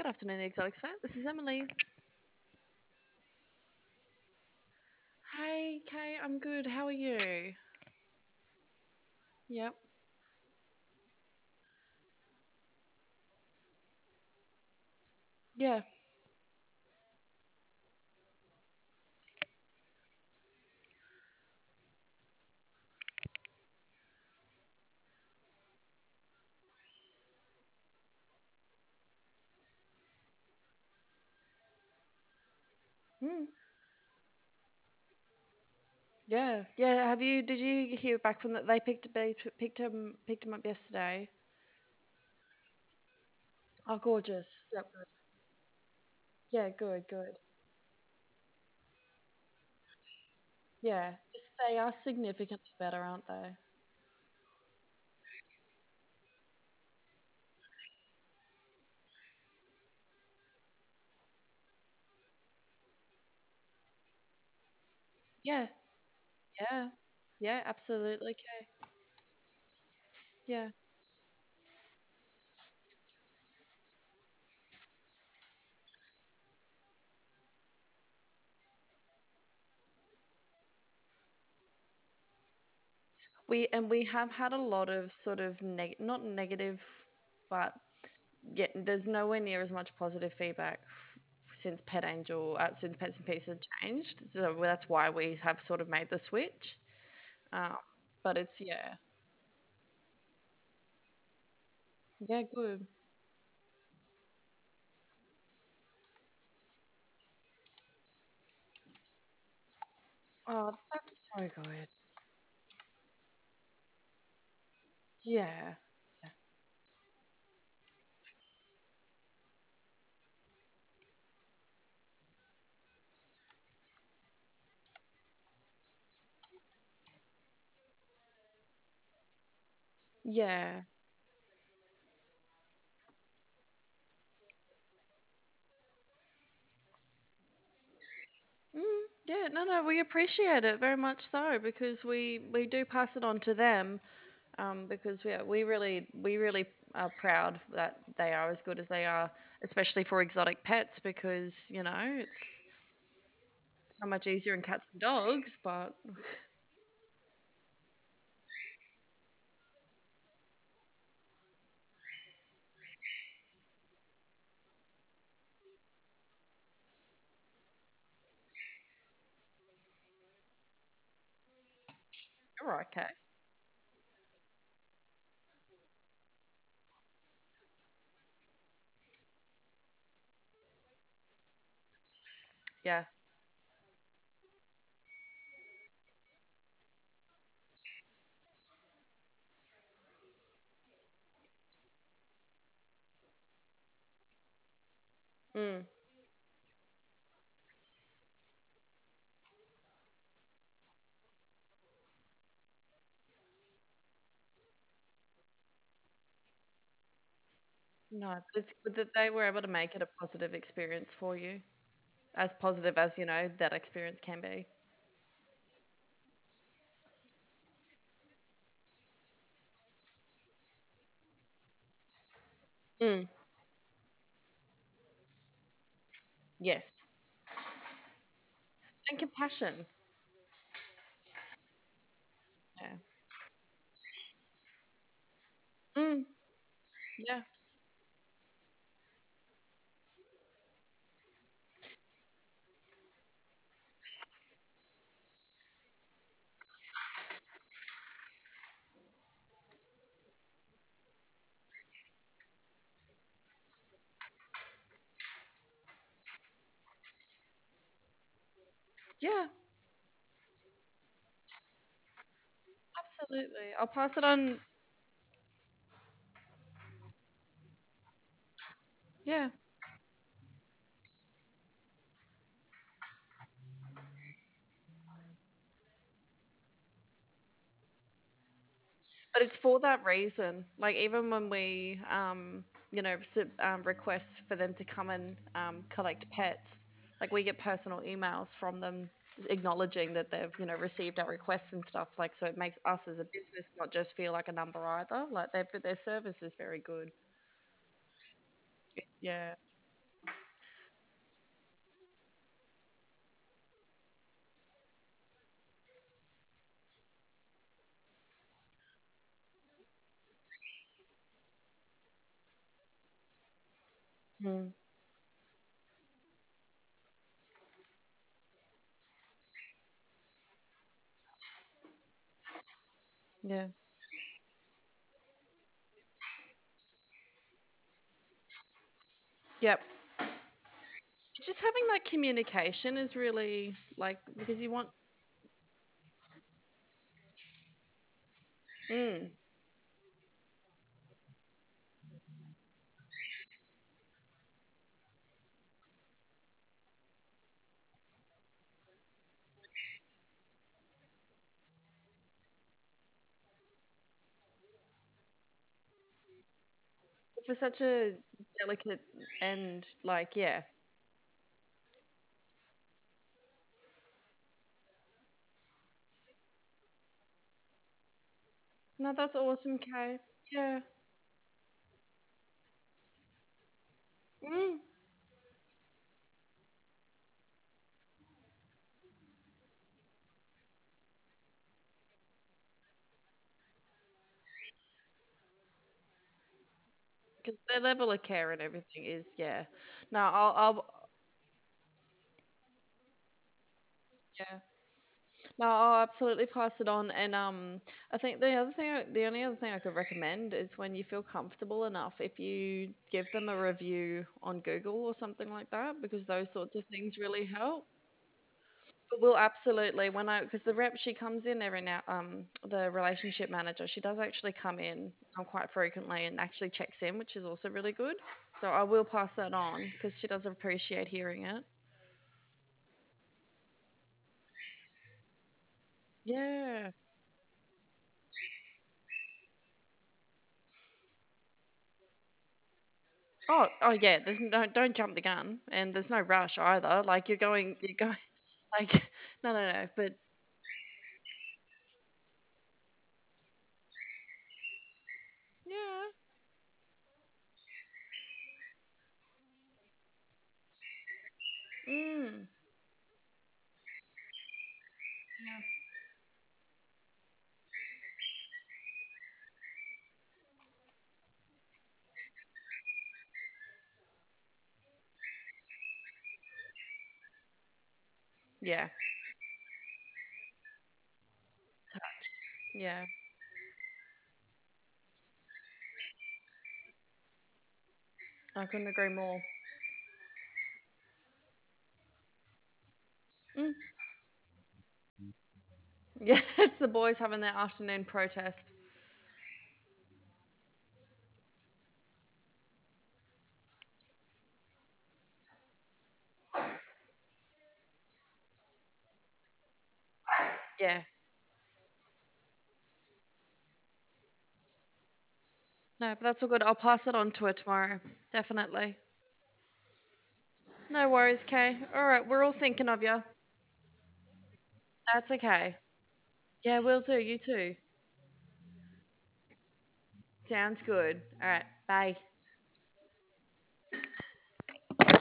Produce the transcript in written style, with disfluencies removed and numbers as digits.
Good afternoon, Exotic Vet. This is Emily. Hey, Kay, I'm good. How are you? Yep. Yeah. Mm. Yeah. Yeah. Did you hear back from that? Picked him up yesterday. Oh, gorgeous. Yep. Good. Yeah. Good. Good. Yeah. Just they are significantly better, aren't they? Yeah. Yeah. Yeah. Absolutely. Okay. Yeah. We have had a lot of sort of not negative, but yeah, there's nowhere near as much positive feedback since Pets and Pieces changed. So that's why we have sort of made the switch. Um, but it's yeah, good. Oh, that's so good. Yeah, yeah. Yeah, no, no, we appreciate it very much so because we do pass it on to them. Because we really are proud that they are as good as they are, especially for exotic pets because it's so much easier in cats and dogs. But you're right, okay. Yeah. Mm. No, but it's good that they were able to make it a positive experience for you, as positive as that experience can be. Mm. Yes. And compassion. Yeah. Mm. Yeah. Yeah. Absolutely. I'll pass it on. Yeah. But it's for that reason. Like even when we, request for them to come and collect pets, like we get personal emails from them acknowledging that they've, received our requests and stuff. Like so, it makes us as a business not just feel like a number either. Like their service is very good. Yeah. Mm. Yeah. Yep. Just having that communication is really like because you want. Mm. For such a delicate and like yeah. No, that's awesome, Kay. Yeah. Mm. Because their level of care and everything is yeah. No, yeah. No, I'll absolutely pass it on. And I think the only other thing I could recommend is when you feel comfortable enough, if you give them a review on Google or something like that, because those sorts of things really help. But we'll absolutely when I because the rep she comes in every now the relationship manager she does actually come in quite frequently and actually checks in, which is also really good. So I will pass that on because she does appreciate hearing it. Yeah. Oh yeah. There's no don't jump the gun, and there's no rush either. Like you're going like no. But yeah. Mm. Yeah. Touch. Yeah. I couldn't agree more. Mm. Yeah. It's the boys having their afternoon protest. Yeah. No, but that's all good. I'll pass it on to her tomorrow. Definitely. No worries, Kay. All right, we're all thinking of you. That's okay. Yeah, we'll do. You too. Sounds good. All right, bye.